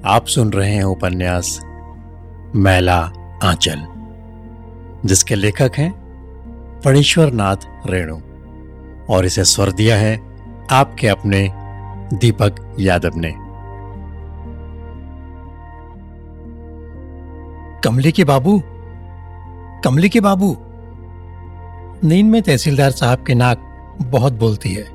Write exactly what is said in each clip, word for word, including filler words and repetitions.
आप सुन रहे हैं उपन्यास मैला आंचल, जिसके लेखक हैं फणीश्वर नाथ रेणु, और इसे स्वर दिया है आपके अपने दीपक यादव ने। कमली के बाबू, कमली के बाबू। नींद में तहसीलदार साहब की नाक बहुत बोलती है।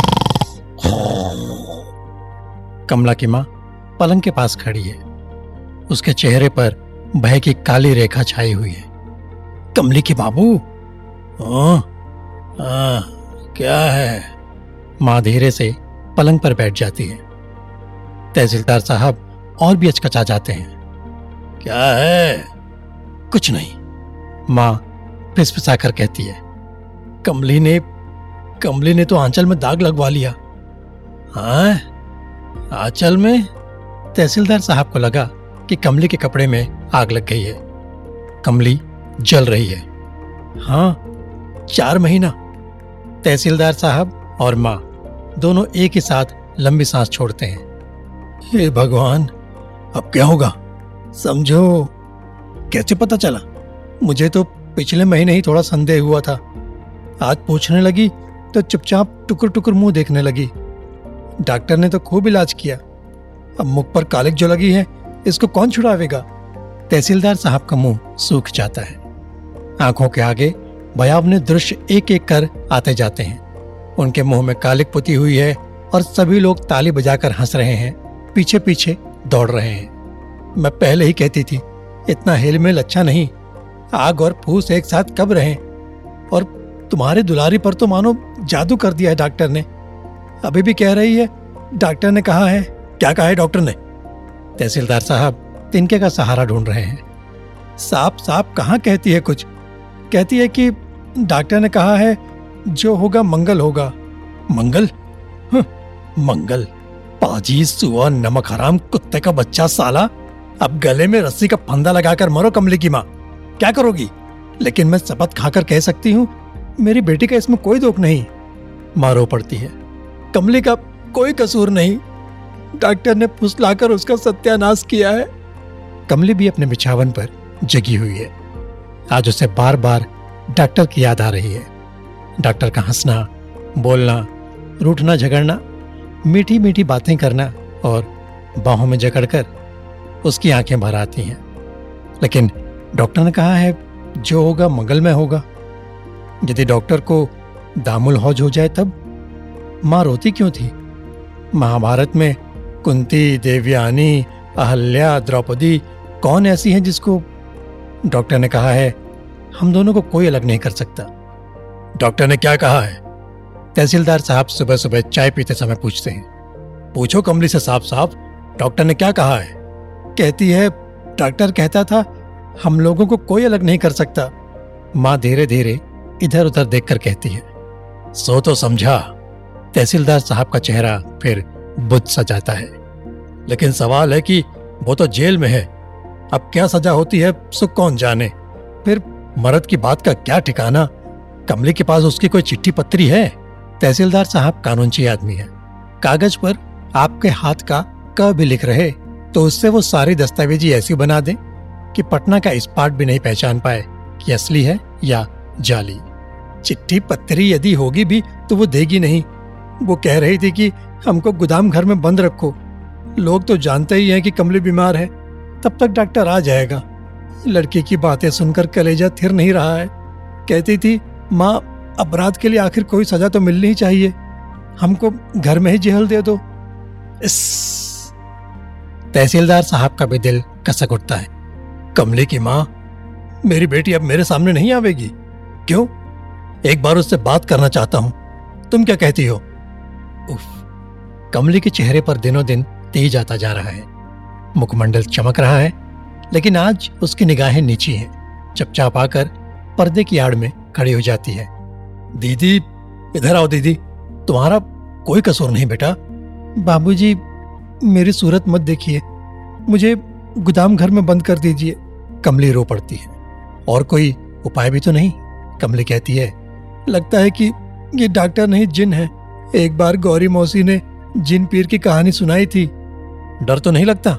कमला की माँ पलंग के पास खड़ी है। उसके चेहरे पर भय की काली रेखा छाई हुई है। कमली के बाबू। हाँ, हाँ, क्या है? माँ धीरे से पलंग पर बैठ जाती है। तहसीलदार साहब और भी अचकचा जाते हैं। क्या है? कुछ नहीं, माँ फिसफिसाकर कहती है। कमली ने कमली ने तो आंचल में दाग लगवा लिया। हाँ, आंचल में? तहसीलदार साहब को लगा कि कमली के कपड़े में आग लग गई है। कमली जल रही है। हाँ, चार महीना। तहसीलदार साहब और माँ दोनों एक ही साथ लंबी सांस छोड़ते हैं। हे भगवान, अब क्या होगा? समझो। कैसे पता चला? मुझे तो पिछले महीने ही थोड़ा संदेह हुआ था। आज पूछने लगी तो चुपचाप टुकुर टुकुर मुंह देखने लगी। डॉक्टर ने तो खूब इलाज किया। अब मुख पर कालिक जो लगी है, इसको कौन छुड़ावेगा? तहसीलदार साहब का मुंह सूख जाता है। आंखों के आगे भयावने दृश्य एक एक कर आते जाते हैं। उनके मुंह में कालिक पुती हुई है और सभी लोग ताली बजाकर हंस रहे हैं, पीछे पीछे दौड़ रहे हैं। मैं पहले ही कहती थी, इतना हेलमेल अच्छा नहीं। आग और फूस एक साथ कब रहें? और तुम्हारे दुलारी पर तो मानो जादू कर दिया है डॉक्टर ने। अभी भी कह रही है, डॉक्टर ने कहा है। क्या कहा है डॉक्टर ने? तहसीलदार साहब तिनके का सहारा ढूंढ रहे हैं। साफ साफ कहाँ कहती है कुछ। कहती है कि डॉक्टर ने कहा है जो होगा मंगल होगा। मंगल? हं, मंगल? पाजी सुअर नमक हराम कुत्ते का बच्चा साला। अब गले में रस्सी का फंदा लगाकर मरो कमली की माँ। क्या करोगी? लेकिन मैं शपथ खाकर कह सकती हूँ, मेरी बेटी का इसमें कोई दोष नहीं। माँ रो पड़ती है। कमली का कोई कसूर नहीं। डॉक्टर ने फुसलाकर उसका सत्यानाश किया है। कमली भी अपने बिछावन पर जगी हुई है। आज उसे बार बार डॉक्टर की याद आ रही है। डॉक्टर का हंसना, बोलना, रूठना, झगड़ना, मीठी मीठी बातें करना और बाहों में जकड़कर उसकी आंखें भर आती हैं। लेकिन डॉक्टर ने कहा है जो होगा मंगल में होगा। यदि डॉक्टर को दामुल हौज हो जाए तब? माँ रोती क्यों थी? महाभारत में कुंती, देवयानी, अहल्या, द्रौपदी कौन ऐसी है जिसको डॉक्टर ने कहा है हम दोनों को कोई अलग नहीं कर सकता? डॉक्टर ने क्या कहा है? तहसीलदार साहब सुबह सुबह चाय पीते समय पूछते हैं। पूछो कमली से साफ साफ, डॉक्टर ने क्या कहा है? कहती है, डॉक्टर कहता था हम लोगों को कोई अलग नहीं कर सकता। माँ धीरे धीरे इधर उधर देखकर कहती है। सो तो समझा। तहसीलदार साहब का चेहरा फिर बुद्ध सा जाता है। लेकिन सवाल है कि वो तो जेल में है। अब क्या सजा होती है सो कौन जाने। फिर मर्द की बात का क्या ठिकाना? कमली के पास उसकी कोई चिट्ठी पत्री है? तहसीलदार साहब कानूनची आदमी है। कागज पर आपके हाथ का क भी लिख रहे तो उससे वो सारी दस्तावेजी ऐसी बना दें कि पटना का इस्पात भी नहीं पहचान पाए कि असली है या जाली। चिट्ठी पत्री यदि होगी भी तो वो देगी नहीं। वो कह रही थी कि हमको गोदाम घर में बंद रखो। लोग तो जानते ही हैं कि कमली बीमार है, तब तक डॉक्टर आ जाएगा। लड़की की बातें सुनकर कलेजा थिर नहीं रहा है। कहती थी, माँ अपराध के लिए आखिर कोई सजा तो मिलनी ही चाहिए। हमको घर में ही जेल दे दो। इस तहसीलदार साहब का भी दिल कसक उठता है। कमली की माँ, मेरी बेटी अब मेरे सामने नहीं आवेगी? क्यों? एक बार उससे बात करना चाहता हूं। तुम क्या कहती हो? उफ। कमली के चेहरे पर दिनों दिन तेज आता जा रहा है। मुखमंडल चमक रहा है, लेकिन आज उसकी निगाहें नीची हैं। चुपचाप आकर पर्दे की आड़ में खड़ी हो जाती है। दीदी, इधर आओ दीदी। तुम्हारा कोई कसूर नहीं बेटा। बाबूजी, मेरी सूरत मत देखिए। मुझे गोदाम घर में बंद कर दीजिए। कमली रो पड़ती है। और कोई उपाय भी तो नहीं? कमली कहती है, लगता है कि ये डॉक्टर नहीं जिन है। एक बार गौरी मौसी ने जिन पीर की कहानी सुनाई थी। डर तो नहीं लगता?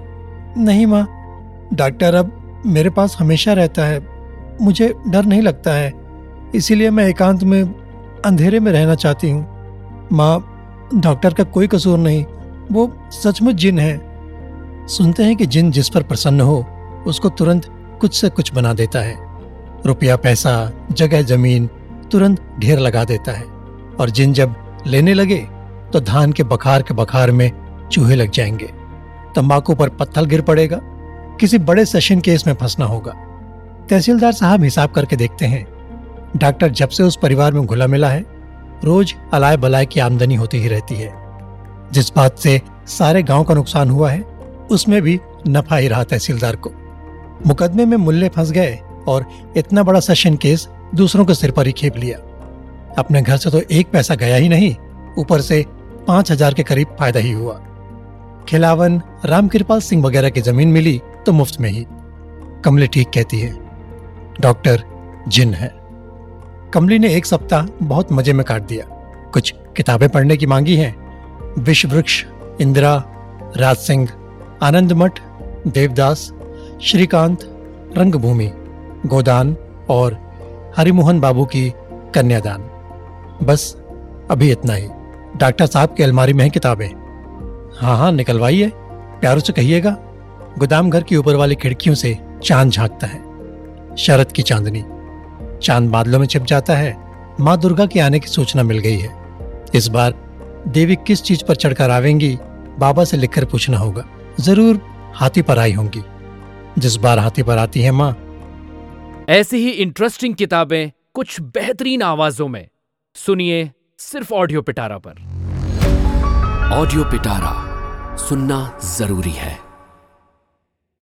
नहीं माँ, डॉक्टर अब मेरे पास हमेशा रहता है, मुझे डर नहीं लगता है, इसीलिए मैं एकांत में अंधेरे में रहना चाहती हूँ। माँ, डॉक्टर का कोई कसूर नहीं, वो सचमुच जिन है। सुनते हैं कि जिन जिस पर प्रसन्न हो उसको तुरंत कुछ से कुछ बना देता है। रुपया पैसा जगह जमीन तुरंत ढेर लगा देता है, और जिन जब लेने लगे तो धान के बखार के बखार में चूहे लग जाएंगे, तंबाकू पर पत्थर गिर पड़ेगा, किसी बड़े सेशन केस में फंसना होगा। तहसीलदार साहब हिसाब करके देखते हैं, डॉक्टर जब से उस परिवार में घुला मिला है, रोज अलाय बलाय की आमदनी होती ही रहती है। जिस बात से सारे गांव का नुकसान हुआ है, उसमें भी नफा ही रहा तहसीलदार को। मुकदमे में मुल्ले फंस गए और इतना बड़ा सेशन केस दूसरों के सिर पर ही खेप लिया। अपने घर से तो एक पैसा गया ही नहीं, ऊपर से पांच हजार के करीब फायदा ही हुआ। खिलावन रामकृपाल सिंह वगैरह की जमीन मिली तो मुफ्त में ही। कमली ठीक कहती है, डॉक्टर जिन है। कमली ने एक सप्ताह बहुत मजे में काट दिया। कुछ किताबें पढ़ने की मांगी हैं, विश्व वृक्ष, इंदिरा, राज सिंह, आनंद मठ, देवदास, श्रीकांत, रंगभूमि, गोदान और हरिमोहन बाबू की कन्यादान। बस अभी इतना ही। डॉक्टर साहब की अलमारी में है किताबें। हाँ हाँ निकलवाइए, प्यारों से कहिएगा। गोदाम घर की ऊपर वाली खिड़कियों से चांद झांकता है। शरद की चांदनी, चांद बादलों में छिप जाता है। माँ दुर्गा के आने की सूचना मिल गई है। इस बार देवी किस चीज पर चढ़कर आवेंगी, बाबा से लिखकर पूछना होगा। जरूर हाथी पर आई होंगी, जिस बार हाथी पर आती है माँ। ऐसी ही इंटरेस्टिंग किताबें कुछ बेहतरीन आवाजों में सुनिए सिर्फ ऑडियो पिटारा पर। ऑडियो पिटारा सुनना जरूरी है।